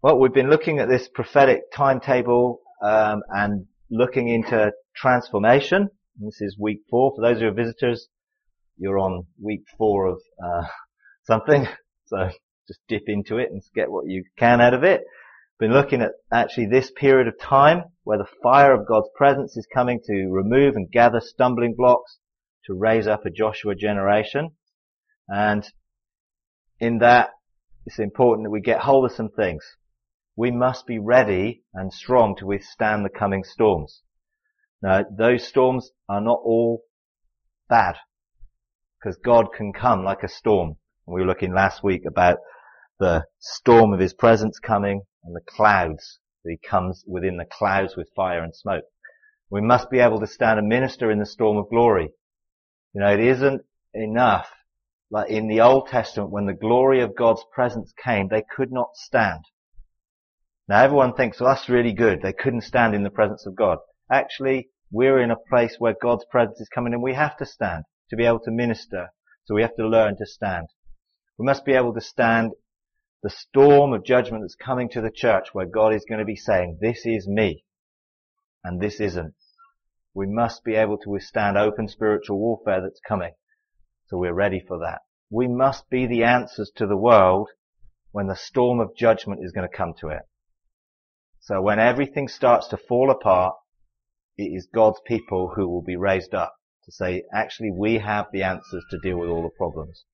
Well, we've been looking at this prophetic timetable and looking into transformation. This is week 4. For those who are visitors, you're on week 4 of something. So just dip into it and get what you can out of it. Been looking at actually this period of time where the fire of God's presence is coming to remove and gather stumbling blocks to raise up a Joshua generation. And in that, it's important that we get hold of some things. We must be ready and strong to withstand the coming storms. Now, those storms are not all bad, because God can come like a storm. We were looking last week about the storm of His presence coming and the clouds, that He comes within the clouds with fire and smoke. We must be able to stand and minister in the storm of glory. You know, it isn't enough. Like in the Old Testament, when the glory of God's presence came, they could not stand. Now everyone thinks, well, that's really good. They couldn't stand in the presence of God. Actually, we're in a place where God's presence is coming and we have to stand to be able to minister. So we have to learn to stand. We must be able to stand the storm of judgment that's coming to the church, where God is going to be saying, this is me and this isn't. We must be able to withstand open spiritual warfare that's coming. So we're ready for that. We must be the answers to the world when the storm of judgment is going to come to it. So when everything starts to fall apart, it is God's people who will be raised up to say, actually, we have the answers to deal with all the problems.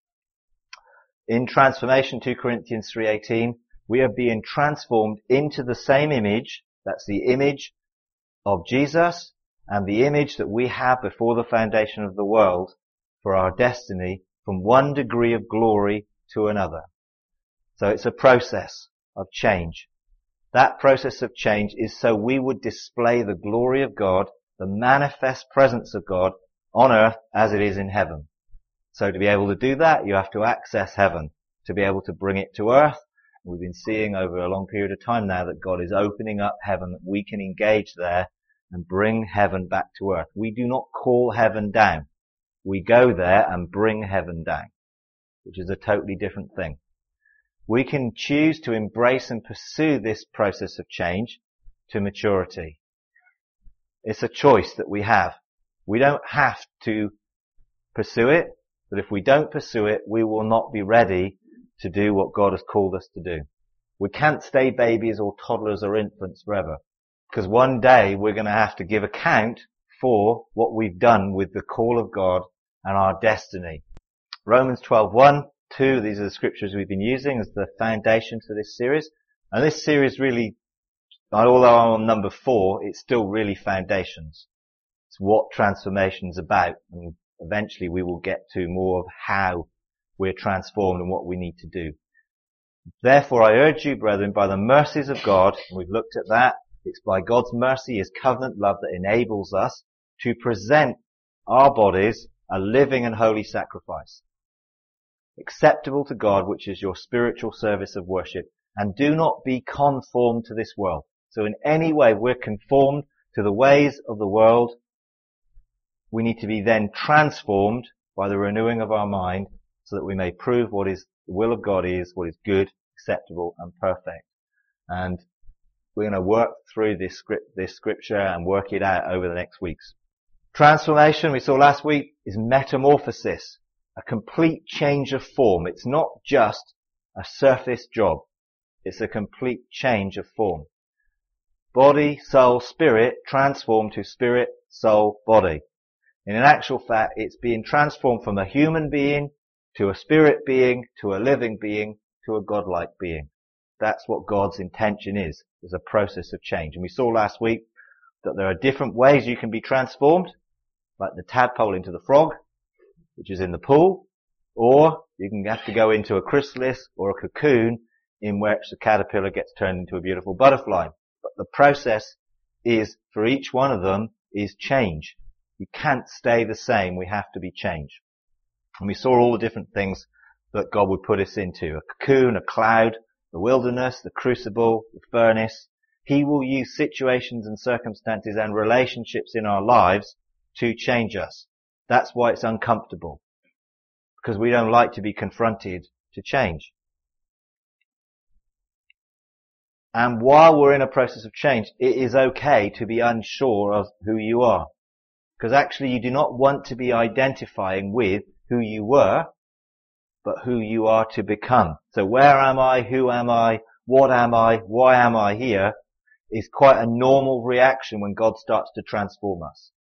In transformation, 2 Corinthians 3:18, we are being transformed into the same image. That's the image of Jesus and the image that we have before the foundation of the world for our destiny, from one degree of glory to another. So it's a process of change. That process of change is so we would display the glory of God, the manifest presence of God on earth as it is in heaven. So to be able to do that, you have to access heaven, to be able to bring it to earth. We've been seeing over a long period of time now that God is opening up heaven, that we can engage there and bring heaven back to earth. We do not call heaven down. We go there and bring heaven down, which is a totally different thing. We can choose to embrace and pursue this process of change to maturity. It's a choice that we have. We don't have to pursue it, but if we don't pursue it, we will not be ready to do what God has called us to do. We can't stay babies or toddlers or infants forever, because one day we're going to have to give account for what we've done with the call of God and our destiny. Romans 12:1, 2, these are the scriptures we've been using as the foundation for this series. And this series really, although I'm on number 4, it's still really foundations. It's what transformation's about. And eventually we will get to more of how we're transformed and what we need to do. Therefore I urge you, brethren, by the mercies of God, and we've looked at that, it's by God's mercy, His covenant love, that enables us to present our bodies a living and holy sacrifice, acceptable to God, which is your spiritual service of worship. And do not be conformed to this world. So in any way we're conformed to the ways of the world, we need to be then transformed by the renewing of our mind, so that we may prove what is the will of God is, what is good, acceptable and perfect. And we're going to work through this scripture and work it out over the next weeks. Transformation, we saw last week, is metamorphosis, a complete change of form. It's not just a surface job. It's a complete change of form. Body, soul, spirit, transformed to spirit, soul, body. And in actual fact, it's being transformed from a human being to a spirit being, to a living being, to a godlike being. That's what God's intention is a process of change. And we saw last week that there are different ways you can be transformed, like the tadpole into the frog, which is in the pool, or you can have to go into a chrysalis or a cocoon in which the caterpillar gets turned into a beautiful butterfly. But the process is, for each one of them, is change. You can't stay the same. We have to be changed. And we saw all the different things that God would put us into. A cocoon, a cloud, the wilderness, the crucible, the furnace. He will use situations and circumstances and relationships in our lives to change us. That's why it's uncomfortable, because we don't like to be confronted to change. And while we're in a process of change, it is okay to be unsure of who you are. Because actually you do not want to be identifying with who you were, but who you are to become. So where am I? Who am I? What am I? Why am I here? Is quite a normal reaction when God starts to transform us.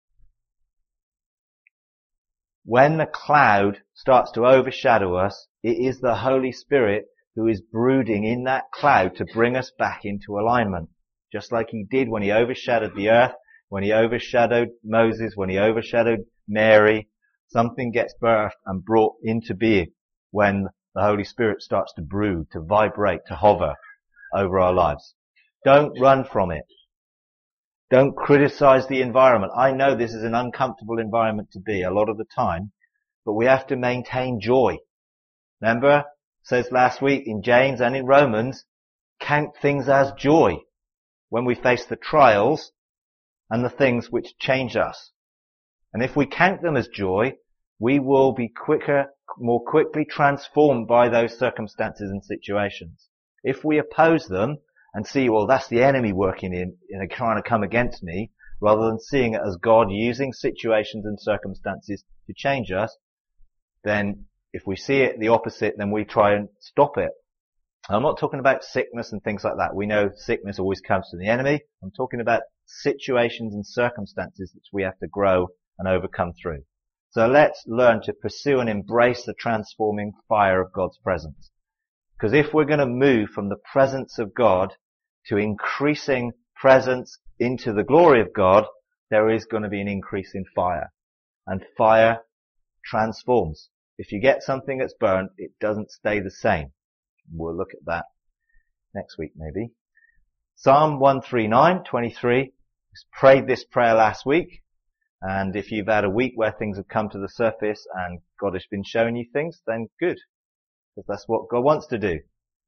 When the cloud starts to overshadow us, it is the Holy Spirit who is brooding in that cloud to bring us back into alignment. Just like he did when he overshadowed the earth, when he overshadowed Moses, when he overshadowed Mary. Something gets birthed and brought into being when the Holy Spirit starts to brood, to vibrate, to hover over our lives. Don't run from it. Don't criticize the environment. I know this is an uncomfortable environment to be a lot of the time, but we have to maintain joy. Remember, it says last week in James and in Romans, count things as joy when we face the trials and the things which change us. And if we count them as joy, we will be more quickly transformed by those circumstances and situations. If we oppose them and see, well, that's the enemy working in trying to come against me, rather than seeing it as God using situations and circumstances to change us, then if we see it the opposite, then we try and stop it. I'm not talking about sickness and things like that. We know sickness always comes from the enemy. I'm talking about situations and circumstances which we have to grow and overcome through. So let's learn to pursue and embrace the transforming fire of God's presence. Because if we're going to move from the presence of God to increasing presence into the glory of God, there is going to be an increase in fire. And fire transforms. If you get something that's burned, it doesn't stay the same. We'll look at that next week maybe. Psalm 139:23. We prayed this prayer last week. And if you've had a week where things have come to the surface and God has been showing you things, then good. Because that's what God wants to do.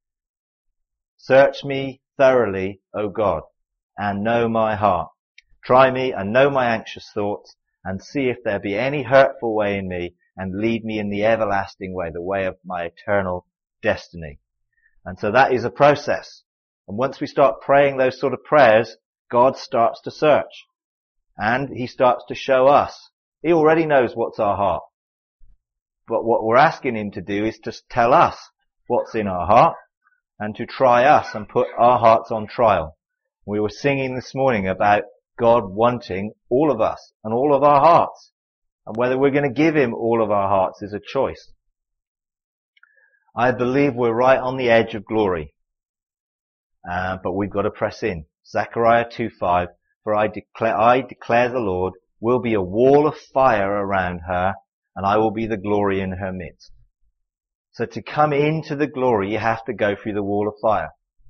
Search me thoroughly, O God, and know my heart. Try me and know my anxious thoughts, and see if there be any hurtful way in me, and lead me in the everlasting way, the way of my eternal destiny. And so that is a process. And once we start praying those sort of prayers, God starts to search. And he starts to show us. He already knows what's our heart. But what we're asking him to do is to tell us what's in our heart and to try us and put our hearts on trial. We were singing this morning about God wanting all of us and all of our hearts. And whether we're going to give him all of our hearts is a choice. I believe we're right on the edge of glory. But we've got to press in. Zechariah 2:5, for I declare the Lord, will be a wall of fire around her, and I will be the glory in her midst. So to come into the glory, you have to go through the wall of fire.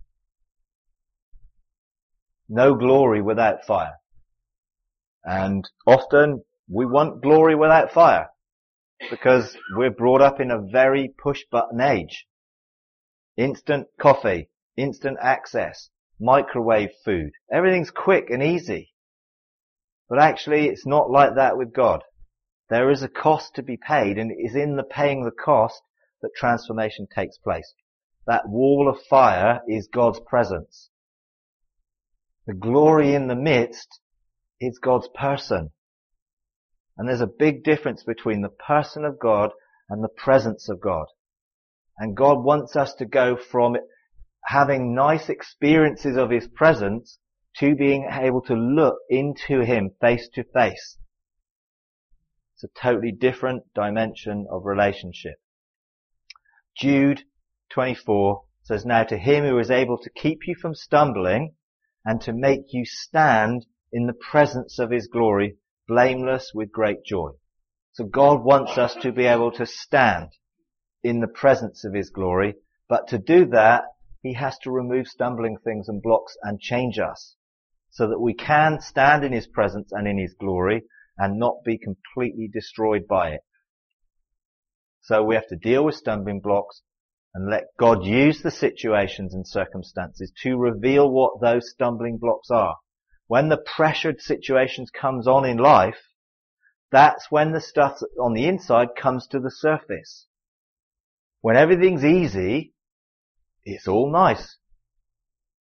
No glory without fire. And often we want glory without fire because we're brought up in a very push-button age. Instant coffee, instant access, microwave food. Everything's quick and easy. But actually, it's not like that with God. There is a cost to be paid, and it is in the paying the cost that transformation takes place. That wall of fire is God's presence. The glory in the midst is God's person. And there's a big difference between the person of God and the presence of God. And God wants us to go from having nice experiences of his presence to being able to look into him face to face. It's a totally different dimension of relationship. Jude 24 says, now to him who is able to keep you from stumbling and to make you stand in the presence of his glory, blameless with great joy. So God wants us to be able to stand in the presence of his glory, but to do that, he has to remove stumbling things and blocks and change us so that we can stand in his presence and in his glory and not be completely destroyed by it. So we have to deal with stumbling blocks and let God use the situations and circumstances to reveal what those stumbling blocks are. When the pressured situations comes on in life, that's when the stuff on the inside comes to the surface. When everything's easy, it's all nice.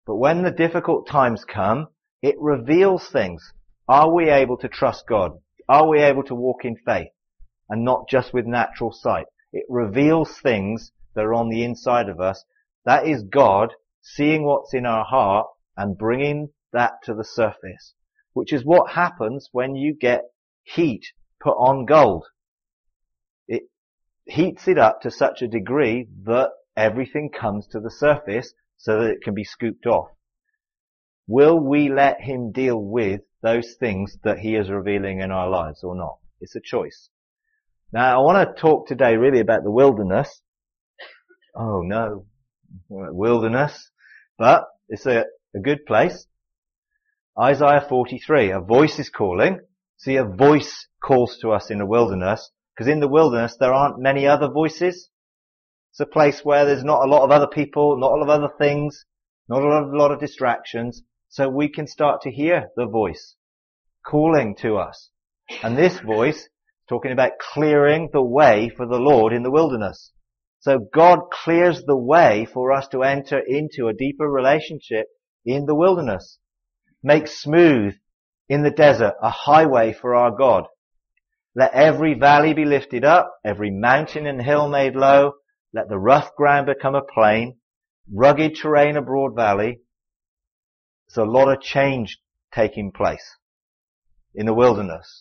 But when the difficult times come, it reveals things. Are we able to trust God? Are we able to walk in faith and not just with natural sight? It reveals things that are on the inside of us. That is God seeing what's in our heart and bringing that to the surface, which is what happens when you get heat put on gold. It heats it up to such a degree that everything comes to the surface so that it can be scooped off. Will we let him deal with those things that he is revealing in our lives or not? It's a choice. Now, I want to talk today really about the wilderness. Oh no, wilderness. But it's a good place. Isaiah 43, a voice is calling. See, a voice calls to us in the wilderness, because in the wilderness there aren't many other voices. It's a place where there's not a lot of other people, not a lot of other things, not a lot of distractions, so we can start to hear the voice calling to us. And this voice, talking about clearing the way for the Lord in the wilderness. So God clears the way for us to enter into a deeper relationship in the wilderness. Makes smooth in the desert a highway for our God. Let every valley be lifted up, every mountain and hill made low. Let the rough ground become a plain, rugged terrain a broad valley. There's a lot of change taking place in the wilderness.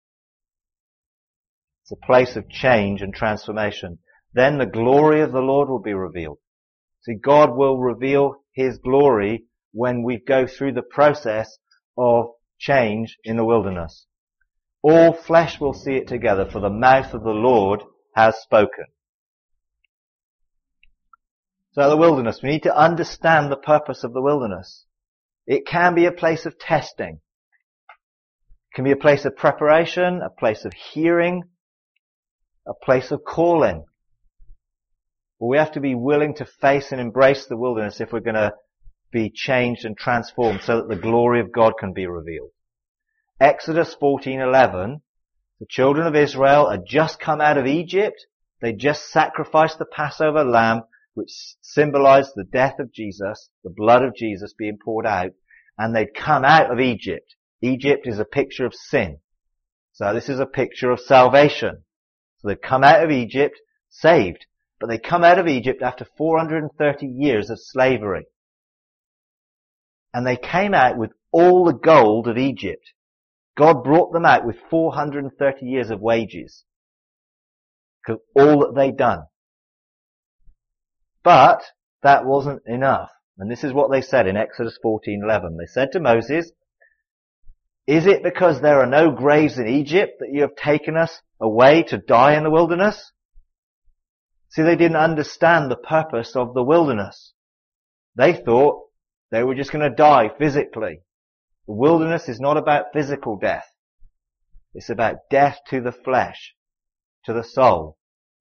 It's a place of change and transformation. Then the glory of the Lord will be revealed. See, God will reveal his glory when we go through the process of change in the wilderness. All flesh will see it together, for the mouth of the Lord has spoken. So the wilderness, we need to understand the purpose of the wilderness. It can be a place of testing. It can be a place of preparation, a place of hearing, a place of calling. But we have to be willing to face and embrace the wilderness if we're going to be changed and transformed so that the glory of God can be revealed. Exodus 14:11, the children of Israel had just come out of Egypt. They just sacrificed the Passover lamb, which symbolized the death of Jesus, the blood of Jesus being poured out, and they'd come out of Egypt. Egypt is a picture of sin. So this is a picture of salvation. So they've come out of Egypt, saved, but they come out of Egypt after 430 years of slavery. And they came out with all the gold of Egypt. God brought them out with 430 years of wages. Because all that they'd done. But that wasn't enough. And this is what they said in Exodus 14:11. They said to Moses, "Is it because there are no graves in Egypt that you have taken us away to die in the wilderness?" See, they didn't understand the purpose of the wilderness. They thought they were just going to die physically. The wilderness is not about physical death. It's about death to the flesh, to the soul.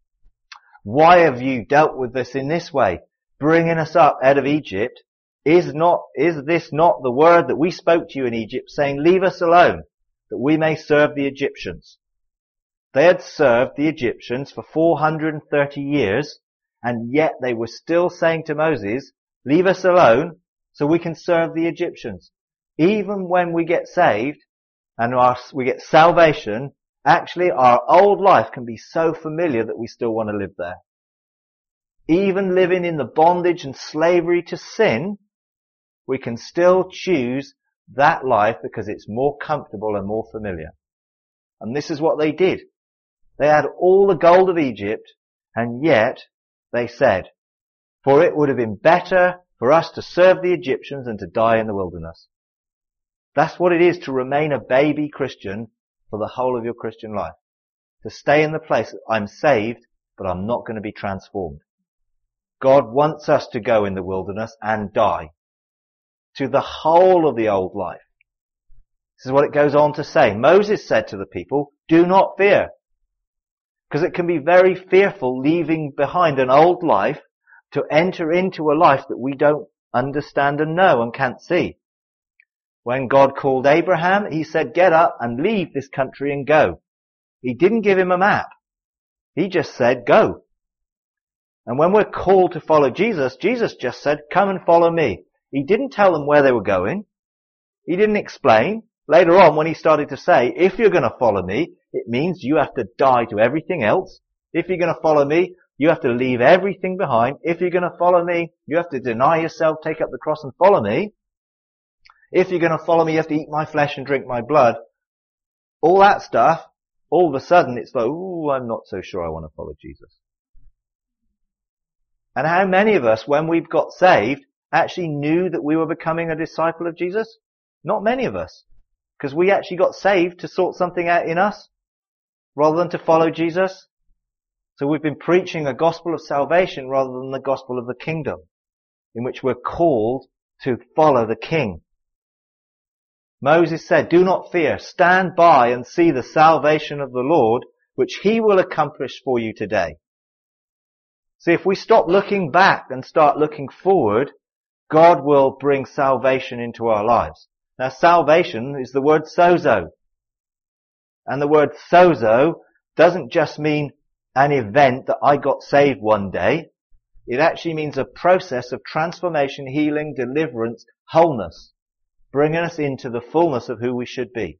Why have you dealt with this in this way, bringing us up out of Egypt? Is this not the word that we spoke to you in Egypt, saying, "Leave us alone, that we may serve the Egyptians"? They had served the Egyptians for 430 years, and yet they were still saying to Moses, "Leave us alone, so we can serve the Egyptians." Even when we get saved and we get salvation, actually our old life can be so familiar that we still want to live there. Even living in the bondage and slavery to sin, we can still choose that life because it's more comfortable and more familiar. And this is what they did. They had all the gold of Egypt, and yet they said, "For it would have been better for us to serve the Egyptians than to die in the wilderness." That's what it is to remain a baby Christian for the whole of your Christian life. To stay in the place that I'm saved, but I'm not going to be transformed. God wants us to go in the wilderness and die to the whole of the old life. This is what it goes on to say. Moses said to the people, "Do not fear." Because it can be very fearful leaving behind an old life to enter into a life that we don't understand and know and can't see. When God called Abraham, he said, "Get up and leave this country and go." He didn't give him a map. He just said, "Go." And when we're called to follow Jesus, Jesus just said, "Come and follow me." He didn't tell them where they were going. He didn't explain. Later on, when he started to say, if you're going to follow me, it means you have to die to everything else. If you're going to follow me, you have to leave everything behind. If you're going to follow me, you have to deny yourself, take up the cross and follow me. If you're going to follow me, you have to eat my flesh and drink my blood. All that stuff, all of a sudden it's like, ooh, I'm not so sure I want to follow Jesus. And how many of us, when we've got saved, actually knew that we were becoming a disciple of Jesus? Not many of us. Because we actually got saved to sort something out in us, rather than to follow Jesus. So we've been preaching a gospel of salvation rather than the gospel of the kingdom, in which we're called to follow the King. Moses said, do not fear, stand by and see the salvation of the Lord, which he will accomplish for you today. See, if we stop looking back and start looking forward, God will bring salvation into our lives. Now, salvation is the word sozo. And the word sozo doesn't just mean an event that I got saved one day. It actually means a process of transformation, healing, deliverance, wholeness, bringing us into the fullness of who we should be.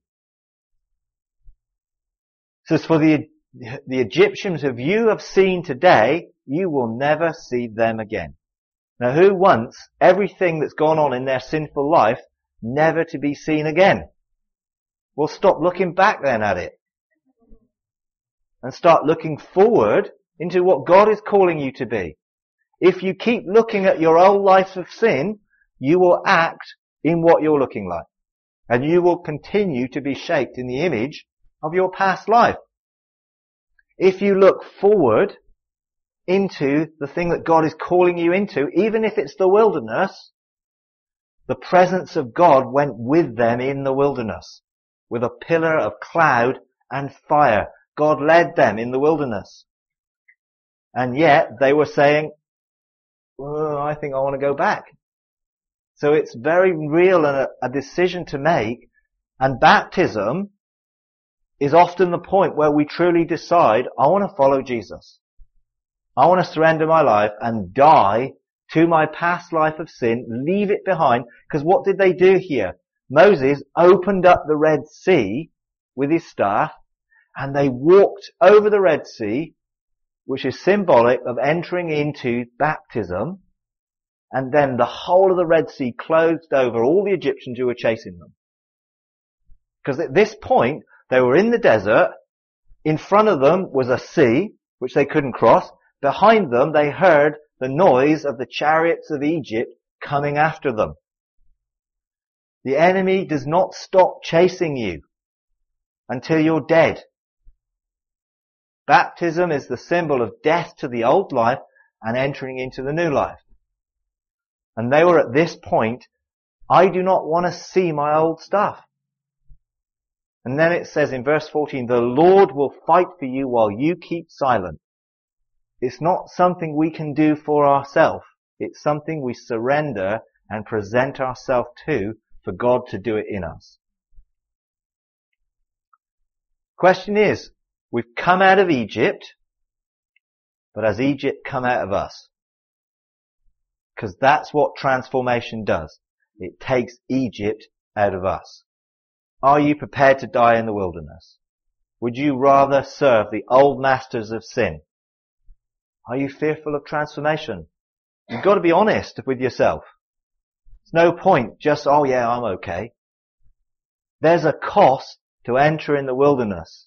So for the Egyptians who you have seen today, you will never see them again. Now, who wants everything that's gone on in their sinful life never to be seen again? Well, stop looking back then at it. And start looking forward into what God is calling you to be. If you keep looking at your old life of sin, you will act in what you're looking like. And you will continue to be shaped in the image of your past life. If you look forward into the thing that God is calling you into, even if it's the wilderness, the presence of God went with them in the wilderness, with a pillar of cloud and fire. God led them in the wilderness. And yet they were saying, oh, I think I want to go back. So it's very real and a decision to make. And baptism is often the point where we truly decide, I want to follow Jesus. I want to surrender my life and die to my past life of sin, leave it behind. Because what did they do here? Moses opened up the Red Sea with his staff, and they walked over the Red Sea, which is symbolic of entering into baptism, and then the whole of the Red Sea closed over all the Egyptians who were chasing them. Because at this point, they were in the desert, in front of them was a sea, which they couldn't cross, behind them they heard the noise of the chariots of Egypt coming after them. The enemy does not stop chasing you until you're dead. Baptism is the symbol of death to the old life and entering into the new life. And they were at this point, I do not want to see my old stuff. And then it says in verse 14, the Lord will fight for you while you keep silent. It's not something we can do for ourselves. It's something we surrender and present ourselves to for God to do it in us. Question is, we've come out of Egypt, but has Egypt come out of us? Because that's what transformation does. It takes Egypt out of us. Are you prepared to die in the wilderness? Would you rather serve the old masters of sin? Are you fearful of transformation? You've got to be honest with yourself. There's no point just, oh yeah, I'm okay. There's a cost to enter in the wilderness.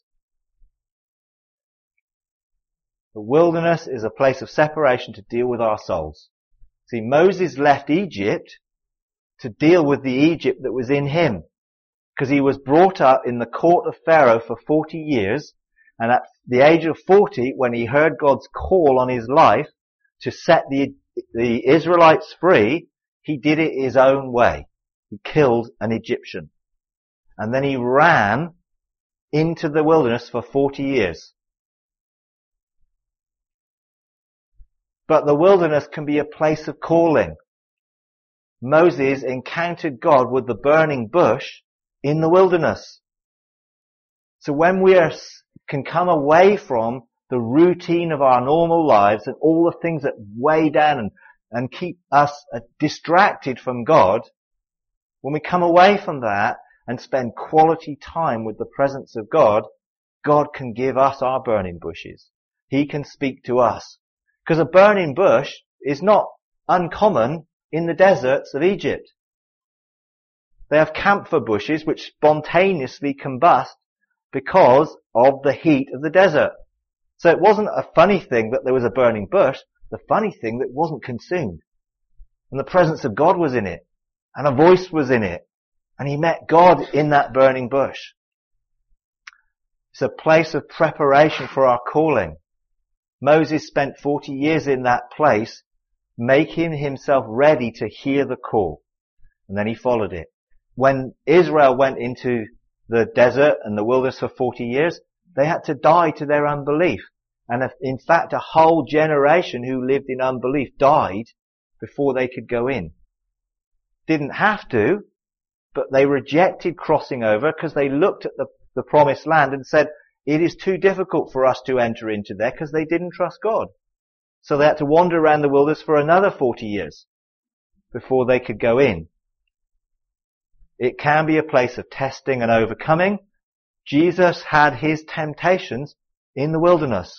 The wilderness is a place of separation to deal with our souls. See, Moses left Egypt to deal with the Egypt that was in him. Because he was brought up in the court of Pharaoh for 40 years. And at the age of 40, when he heard God's call on his life to set the Israelites free, he did it his own way. He killed an Egyptian. And then he ran into the wilderness for 40 years. But the wilderness can be a place of calling. Moses encountered God with the burning bush in the wilderness. So when we can come away from the routine of our normal lives and all the things that weigh down and keep us distracted from God, when we come away from that and spend quality time with the presence of God, God can give us our burning bushes. He can speak to us. Because a burning bush is not uncommon in the deserts of Egypt. They have camphor bushes which spontaneously combust because of the heat of the desert. So it wasn't a funny thing that there was a burning bush. The funny thing that it wasn't consumed. And the presence of God was in it. And a voice was in it. And he met God in that burning bush. It's a place of preparation for our calling. Moses spent 40 years in that place, making himself ready to hear the call. And then he followed it. When Israel went into the desert and the wilderness for 40 years, they had to die to their unbelief. And in fact, a whole generation who lived in unbelief died before they could go in. Didn't have to, but they rejected crossing over because they looked at the promised land and said, it is too difficult for us to enter into there, because they didn't trust God. So they had to wander around the wilderness for another 40 years before they could go in. It can be a place of testing and overcoming. Jesus had his temptations in the wilderness.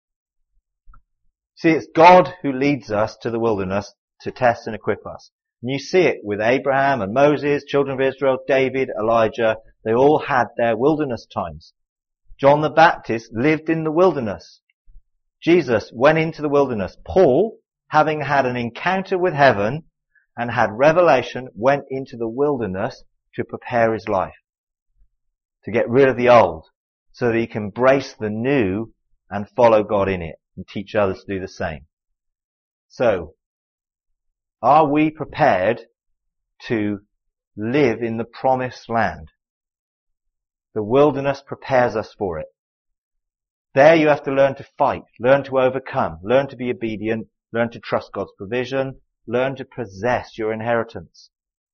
See, it's God who leads us to the wilderness to test and equip us. And you see it with Abraham and Moses, children of Israel, David, Elijah. They all had their wilderness times. John the Baptist lived in the wilderness. Jesus went into the wilderness. Paul, having had an encounter with heaven and had revelation, went into the wilderness to prepare his life, to get rid of the old, so that he can embrace the new and follow God in it and teach others to do the same. So, are we prepared to live in the promised land? The wilderness prepares us for it. There you have to learn to fight, learn to overcome, learn to be obedient, learn to trust God's provision, learn to possess your inheritance.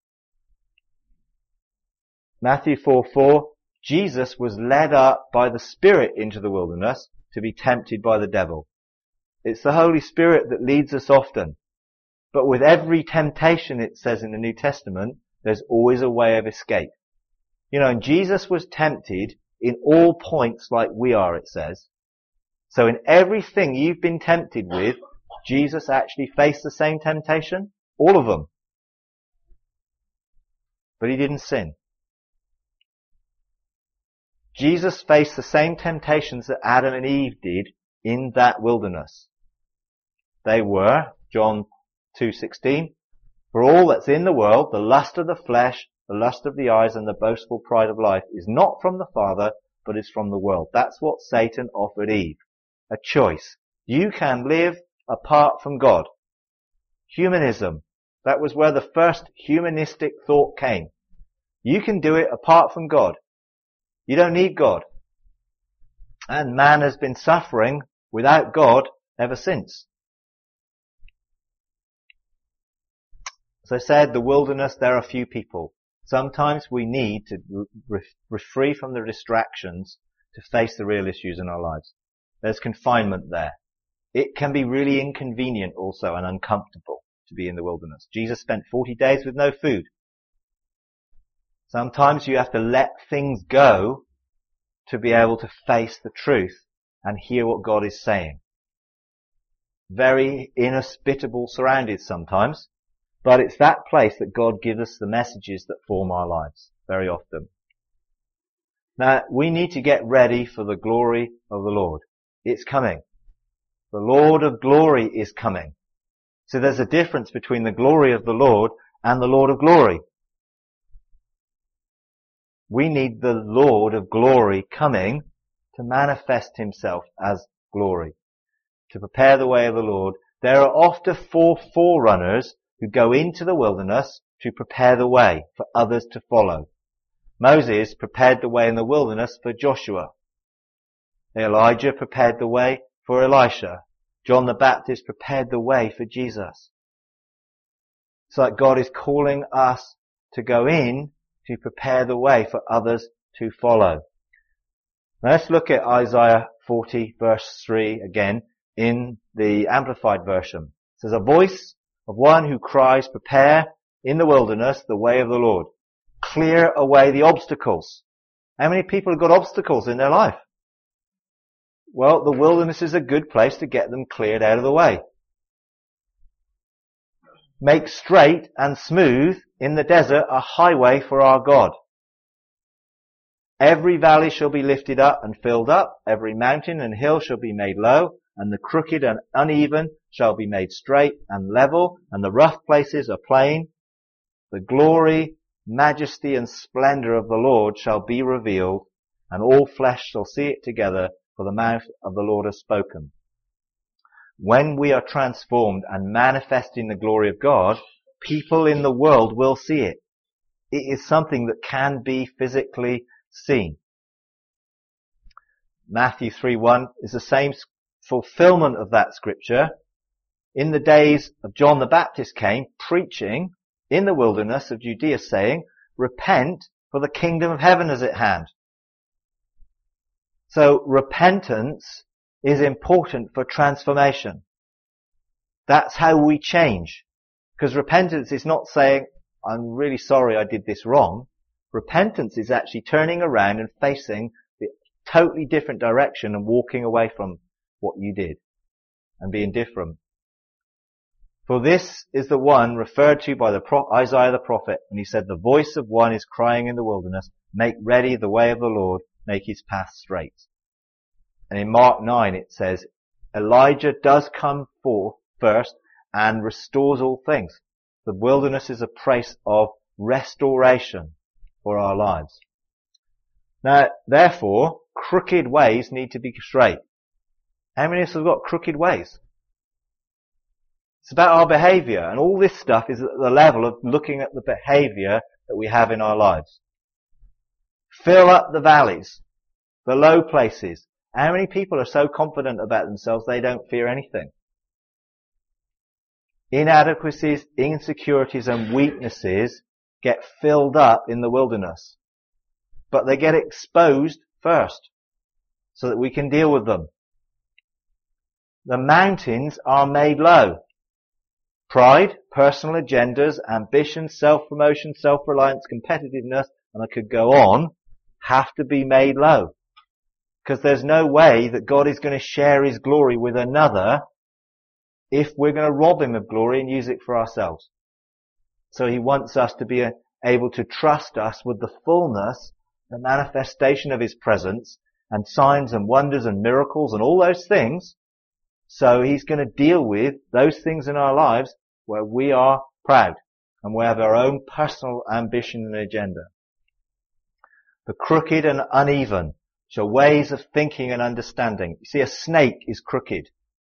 Matthew 4:4, Jesus was led up by the Spirit into the wilderness to be tempted by the devil. It's the Holy Spirit that leads us often. But with every temptation, it says in the New Testament, there's always a way of escape. You know, and Jesus was tempted in all points like we are, it says. So in everything you've been tempted with, Jesus actually faced the same temptation. All of them. But he didn't sin. Jesus faced the same temptations that Adam and Eve did in that wilderness. They were, John 2:16, for all that's in the world, the lust of the flesh, the lust of the eyes, and the boastful pride of life is not from the Father, but is from the world. That's what Satan offered Eve. A choice. You can live apart from God. Humanism. That was where the first humanistic thought came. You can do it apart from God. You don't need God. And man has been suffering without God ever since. As I said, the wilderness, there are few people. Sometimes we need to free from the distractions to face the real issues in our lives. There's confinement there. It can be really inconvenient also and uncomfortable to be in the wilderness. Jesus spent 40 days with no food. Sometimes you have to let things go to be able to face the truth and hear what God is saying. Very inhospitable surroundings sometimes, but it's that place that God gives us the messages that form our lives very often. Now, we need to get ready for the glory of the Lord. It's coming. The Lord of glory is coming. So there's a difference between the glory of the Lord and the Lord of glory. We need the Lord of glory coming to manifest himself as glory, to prepare the way of the Lord. There are often 4 forerunners who go into the wilderness to prepare the way for others to follow. Moses prepared the way in the wilderness for Joshua. Elijah prepared the way for Elisha. John the Baptist prepared the way for Jesus. It's like God is calling us to go in to prepare the way for others to follow. Now let's look at Isaiah 40 verse 3 again in the Amplified Version. It says, a voice of one who cries, prepare in the wilderness the way of the Lord. Clear away the obstacles. How many people have got obstacles in their life? Well, the wilderness is a good place to get them cleared out of the way. Make straight and smooth in the desert a highway for our God. Every valley shall be lifted up and filled up. Every mountain and hill shall be made low. And the crooked and uneven shall be made straight and level. And the rough places are plain. The glory, majesty and splendor of the Lord shall be revealed. And all flesh shall see it together, for the mouth of the Lord has spoken. When we are transformed and manifesting the glory of God, people in the world will see it. It is something that can be physically seen. Matthew 3:1 is the same fulfillment of that scripture. In the days of John the Baptist came preaching in the wilderness of Judea, saying, repent, for the kingdom of heaven is at hand. So repentance is important for transformation. That's how we change. Because repentance is not saying, I'm really sorry I did this wrong. Repentance is actually turning around and facing the totally different direction and walking away from what you did and being different. For this is the one referred to by Isaiah the prophet, and he said, the voice of one is crying in the wilderness, make ready the way of the Lord, make his path straight. And in Mark 9 it says, Elijah does come forth first and restores all things. The wilderness is a place of restoration for our lives. Now, therefore, crooked ways need to be straight. How many of us have got crooked ways? It's about our behavior, and all this stuff is at the level of looking at the behavior that we have in our lives. Fill up the valleys, the low places. How many people are so confident about themselves they don't fear anything? Inadequacies, insecurities and weaknesses get filled up in the wilderness. But they get exposed first so that we can deal with them. The mountains are made low. Pride, personal agendas, ambition, self-promotion, self-reliance, competitiveness, and I could go on, have to be made low. Because there's no way that God is going to share his glory with another if we're going to rob him of glory and use it for ourselves. So he wants us to be able to trust us with the fullness, the manifestation of his presence, and signs and wonders and miracles and all those things. So he's going to deal with those things in our lives where we are proud and we have our own personal ambition and agenda. The crooked and uneven, which are ways of thinking and understanding. You see, a snake is crooked.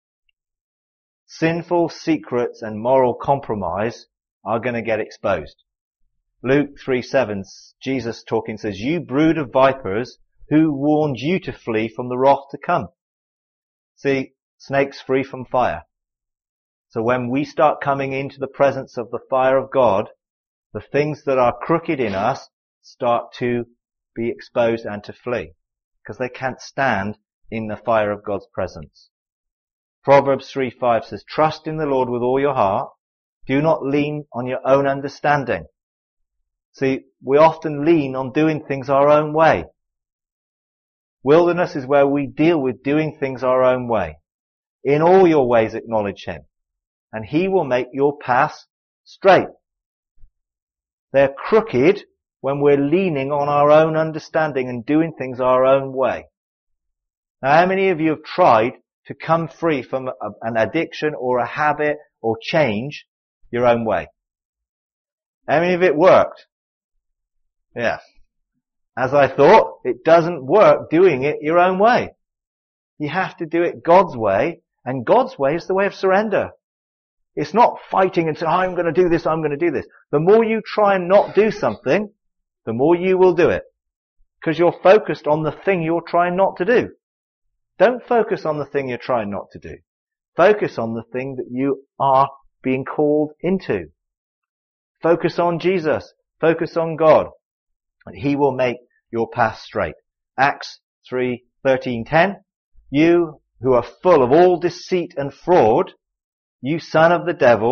Sinful secrets and moral compromise are going to get exposed. Luke 3:7, Jesus talking says, you brood of vipers, who warned you to flee from the wrath to come? See, snakes free from fire. So when we start coming into the presence of the fire of God, the things that are crooked in us start to be exposed and to flee, because they can't stand in the fire of God's presence. Proverbs 3:5 says, trust in the Lord with all your heart. Do not lean on your own understanding. See, we often lean on doing things our own way. Wilderness is where we deal with doing things our own way. In all your ways acknowledge him, and he will make your paths straight. They're crooked when we're leaning on our own understanding and doing things our own way. Now, how many of you have tried to come free from an addiction or a habit or change your own way? How many of it worked? Yeah. As I thought, it doesn't work doing it your own way. You have to do it God's way, and God's way is the way of surrender. It's not fighting and saying, I'm going to do this, I'm going to do this. The more you try and not do something, the more you will do it. Because you're focused on the thing you're trying not to do. Don't focus on the thing you're trying not to do. Focus on the thing that you are being called into. Focus on Jesus. Focus on God. And he will make your path straight. Acts 3:13-10. You who are full of all deceit and fraud, you son of the devil,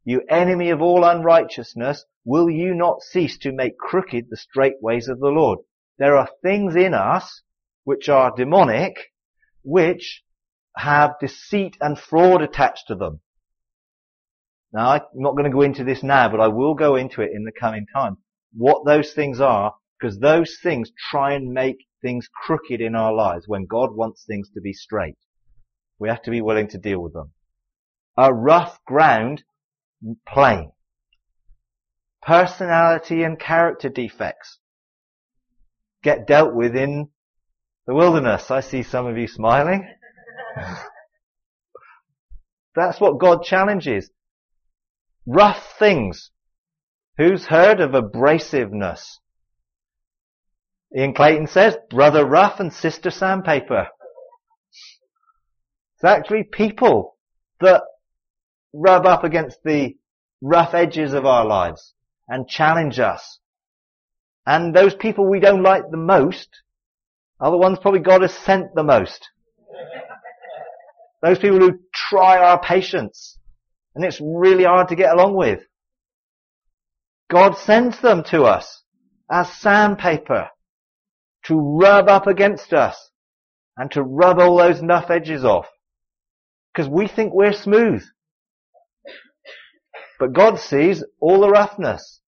You enemy of all unrighteousness, will you not cease to make crooked the straight ways of the Lord? There are things in us which are demonic, which have deceit and fraud attached to them. Now, I'm not going to go into this now, but I will go into it in the coming time. What those things are, because those things try and make things crooked in our lives when God wants things to be straight. We have to be willing to deal with them. A rough ground, plain. Personality and character defects get dealt with in the wilderness. I see some of you smiling. That's what God challenges. Rough things. Who's heard of abrasiveness? Ian Clayton says, brother rough and sister sandpaper. It's actually people that rub up against the rough edges of our lives and challenge us. And those people we don't like the most are the ones probably God has sent the most. Those people who try our patience. And it's really hard to get along with. God sends them to us as sandpaper to rub up against us and to rub all those rough edges off. Because we think we're smooth. But God sees all the roughness.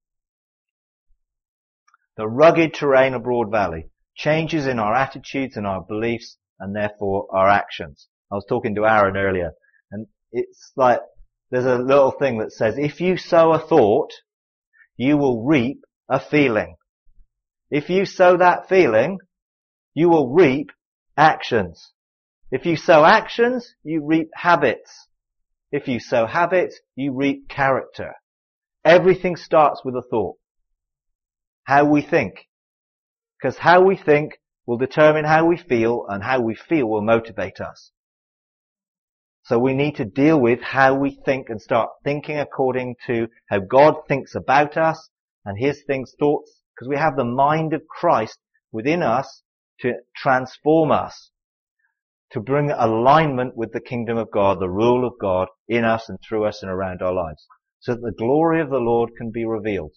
The rugged terrain of Broad Valley. Changes in our attitudes and our beliefs and therefore our actions. I was talking to Aaron earlier and it's like there's a little thing that says if you sow a thought, you will reap a feeling. If you sow that feeling, you will reap actions. If you sow actions, you reap habits. If you sow habits, you reap character. Everything starts with a thought. How we think. Because how we think will determine how we feel, and how we feel will motivate us. So we need to deal with how we think and start thinking according to how God thinks about us and His thoughts, because we have the mind of Christ within us to transform us, to bring alignment with the kingdom of God, the rule of God in us and through us and around our lives, so that the glory of the Lord can be revealed.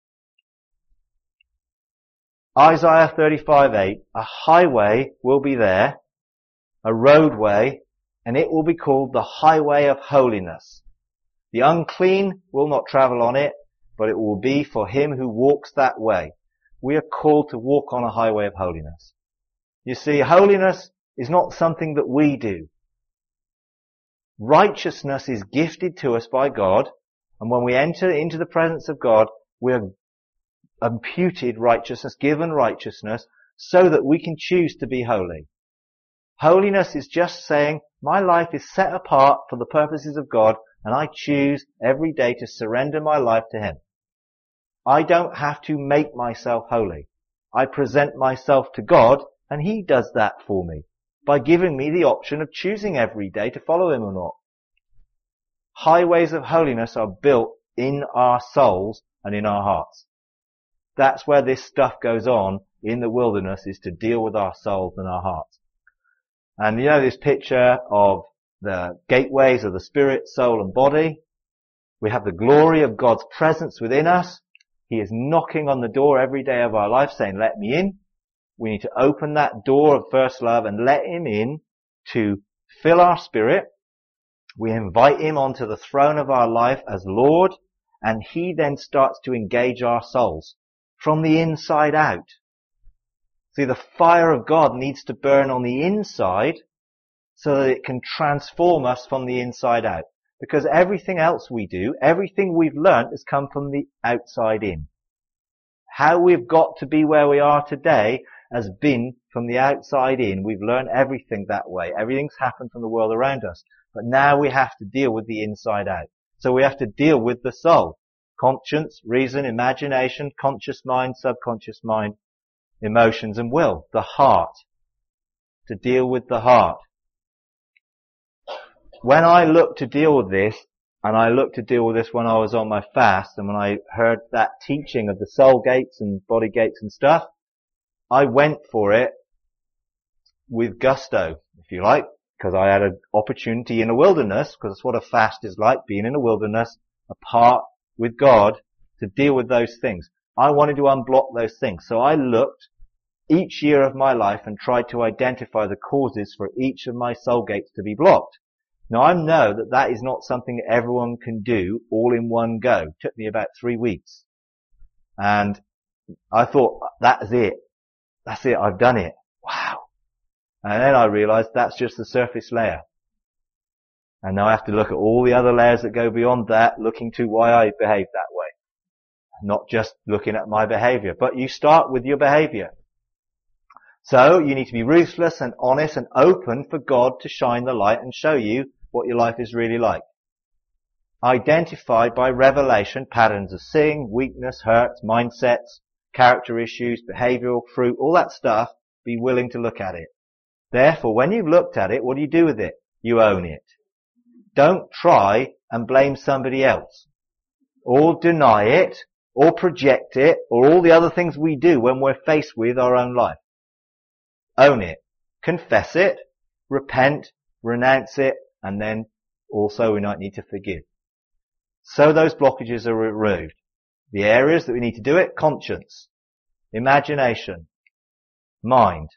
Isaiah 35:8, a highway will be there, a roadway, and it will be called the highway of holiness. The unclean will not travel on it, but it will be for him who walks that way. We are called to walk on a highway of holiness. You see, holiness is not something that we do. Righteousness is gifted to us by God, and when we enter into the presence of God, we are imputed righteousness, given righteousness, so that we can choose to be holy. Holiness is just saying, my life is set apart for the purposes of God, and I choose every day to surrender my life to Him. I don't have to make myself holy. I present myself to God, and He does that for me, by giving me the option of choosing every day to follow Him or not. Highways of holiness are built in our souls and in our hearts. That's where this stuff goes on in the wilderness, is to deal with our souls and our hearts. And you know this picture of the gateways of the spirit, soul and body. We have the glory of God's presence within us. He is knocking on the door every day of our life saying, let me in. We need to open that door of first love and let Him in to fill our spirit. We invite Him onto the throne of our life as Lord, and He then starts to engage our souls from the inside out. See, the fire of God needs to burn on the inside so that it can transform us from the inside out. Because everything else we do, everything we've learnt has come from the outside in. How we've got to be where we are today has been from the outside in. We've learned everything that way. Everything's happened from the world around us. But now we have to deal with the inside out. So we have to deal with the soul. Conscience, reason, imagination, conscious mind, subconscious mind, emotions and will. The heart. To deal with the heart. When I look to deal with this, and I looked to deal with this when I was on my fast, and when I heard that teaching of the soul gates and body gates and stuff, I went for it with gusto, if you like, because I had an opportunity in a wilderness, because that's what a fast is like, being in a wilderness, apart with God to deal with those things. I wanted to unblock those things. So I looked each year of my life and tried to identify the causes for each of my soul gates to be blocked. Now I know that that is not something that everyone can do all in one go. It took me about 3 weeks. And I thought, that's it. That's it. I've done it. Wow. And then I realized that's just the surface layer. And now I have to look at all the other layers that go beyond that, looking to why I behave that way. Not just looking at my behavior. But you start with your behavior. So you need to be ruthless and honest and open for God to shine the light and show you what your life is really like. Identified by revelation patterns of sin, weakness, hurts, mindsets, character issues, behavioral fruit, all that stuff. Be willing to look at it. Therefore, when you've looked at it, what do you do with it? You own it. Don't try and blame somebody else, or deny it, or project it, or all the other things we do when we're faced with our own life. Own it. Confess it. Repent. Renounce it. And then also we might need to forgive. So those blockages are removed. The areas that we need to do it: conscience, imagination, mind,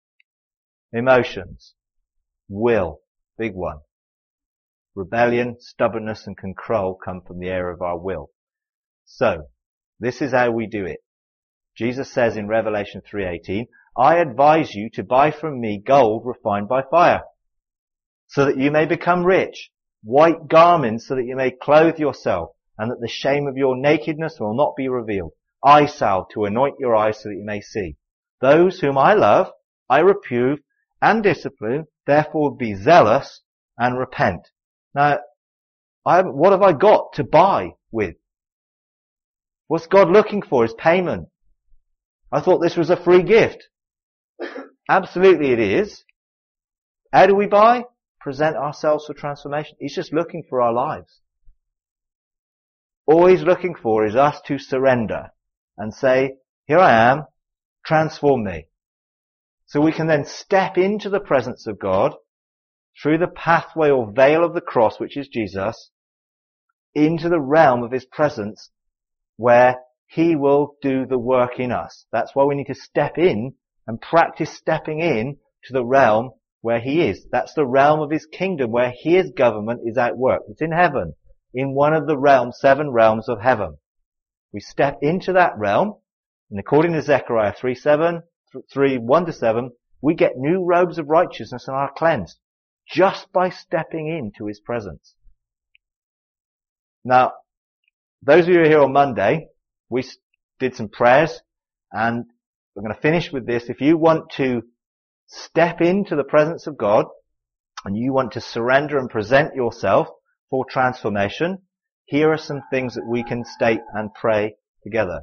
emotions, will, big one. Rebellion, stubbornness and control come from the area of our will. So, this is how we do it. Jesus says in Revelation 3:18, I advise you to buy from me gold refined by fire, so that you may become rich, white garments so that you may clothe yourself, and that the shame of your nakedness will not be revealed, eye salve to anoint your eyes so that you may see. Those whom I love, I reprove and discipline, therefore be zealous and repent. Now, what have I got to buy with? What's God looking for is payment. I thought this was a free gift. Absolutely it is. How do we buy? Present ourselves for transformation. He's just looking for our lives. All he's looking for is us to surrender and say, here I am, transform me. So we can then step into the presence of God through the pathway or veil of the cross, which is Jesus, into the realm of his presence where he will do the work in us. That's why we need to step in and practice stepping in to the realm where he is. That's the realm of his kingdom where his government is at work. It's in heaven, in one of the realms, 7 realms of heaven. We step into that realm, and according to Zechariah 3:1-7, we get new robes of righteousness and are cleansed just by stepping into his presence. Now, those of you who are here on Monday, we did some prayers, and we're going to finish with this. If you want to step into the presence of God, and you want to surrender and present yourself for transformation, here are some things that we can state and pray together.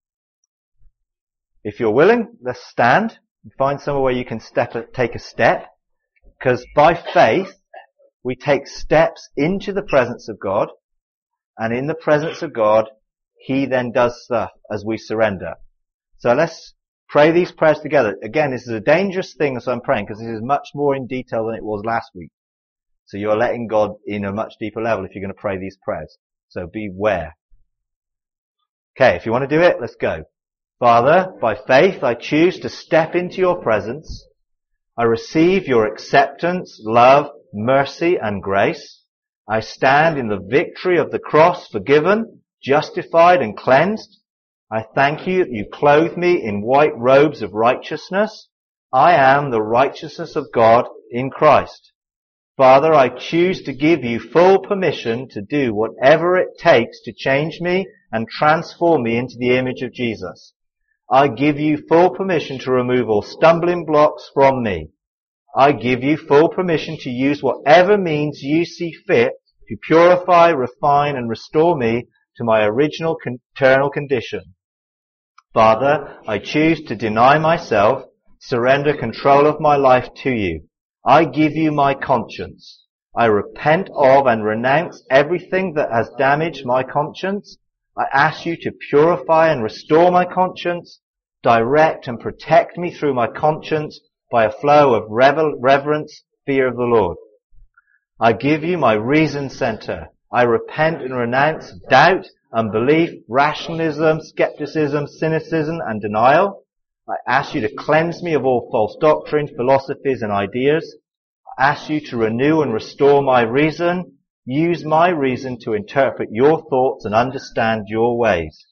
If you're willing, let's stand and find somewhere where you can take a step, because by faith, we take steps into the presence of God, and in the presence of God, he then does stuff as we surrender. So let's pray these prayers together. Again, this is a dangerous thing as I'm praying, because this is much more in detail than it was last week. So you're letting God in a much deeper level if you're going to pray these prayers. So beware. Okay, if you want to do it, let's go. Father, by faith I choose to step into your presence. I receive your acceptance, love, mercy and grace. I stand in the victory of the cross, forgiven, justified and cleansed. I thank you that you clothe me in white robes of righteousness. I am the righteousness of God in Christ. Father, I choose to give you full permission to do whatever it takes to change me and transform me into the image of Jesus. I give you full permission to remove all stumbling blocks from me. I give you full permission to use whatever means you see fit to purify, refine and restore me to my original eternal condition. Father, I choose to deny myself, surrender control of my life to you. I give you my conscience. I repent of and renounce everything that has damaged my conscience. I ask you to purify and restore my conscience, direct and protect me through my conscience by a flow of reverence, fear of the Lord. I give you my reason center. I repent and renounce doubt, unbelief, rationalism, skepticism, cynicism, and denial. I ask you to cleanse me of all false doctrines, philosophies, and ideas. I ask you to renew and restore my reason. Use my reason to interpret your thoughts and understand your ways.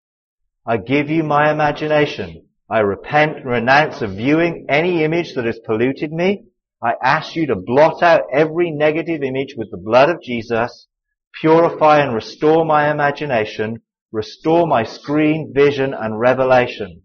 I give you my imagination. I repent and renounce of viewing any image that has polluted me. I ask you to blot out every negative image with the blood of Jesus. Purify and restore my imagination. Restore my screen, vision, and revelation.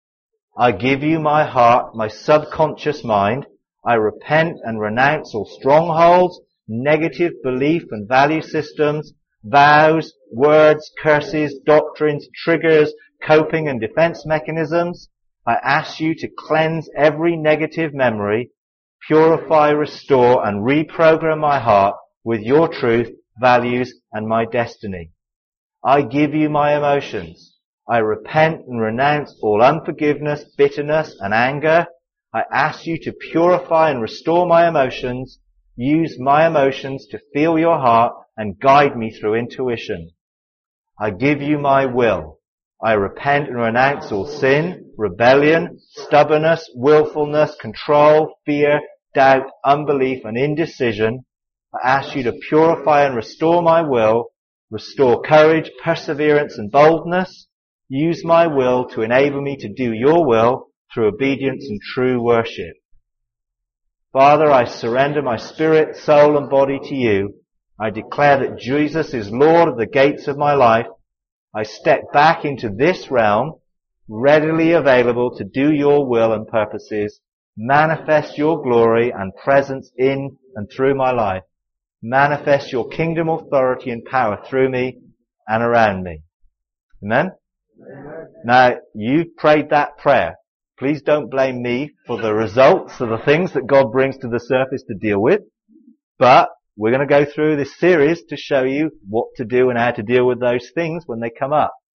I give you my heart, my subconscious mind. I repent and renounce all strongholds, negative belief and value systems, vows, words, curses, doctrines, triggers, coping and defense mechanisms. I ask you to cleanse every negative memory, purify, restore, and reprogram my heart with your truth, values, and my destiny. I give you my emotions. I repent and renounce all unforgiveness, bitterness, and anger. I ask you to purify and restore my emotions. Use my emotions to feel your heart and guide me through intuition. I give you my will. I repent and renounce all sin, rebellion, stubbornness, willfulness, control, fear, doubt, unbelief, and indecision. I ask you to purify and restore my will, restore courage, perseverance, and boldness. Use my will to enable me to do your will through obedience and true worship. Father, I surrender my spirit, soul, and body to you. I declare that Jesus is Lord of the gates of my life. I step back into this realm, readily available to do your will and purposes, manifest your glory and presence in and through my life. Manifest your kingdom authority and power through me and around me. Amen? Amen. Now, you prayed that prayer. Please don't blame me for the results of the things that God brings to the surface to deal with. But we're going to go through this series to show you what to do and how to deal with those things when they come up.